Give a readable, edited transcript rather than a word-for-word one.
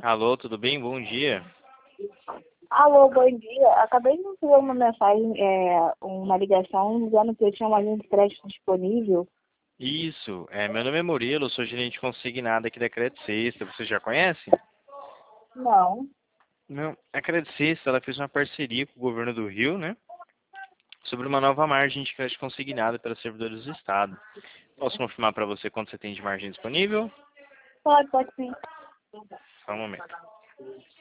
Alô, tudo bem? Bom dia. Alô, bom dia. Acabei de receber uma mensagem, uma ligação dizendo que eu tinha uma linha de crédito disponível. Isso, meu nome é Murilo, sou gerente consignado aqui da Credit Sexta. Você já conhece? Não. Não, a Credit Sexta, ela fez uma parceria com o governo do Rio, né? Sobre uma nova margem de crédito consignada pelos servidores do Estado. Posso confirmar para você quanto você tem de margem disponível? Pode sim. Só um momento.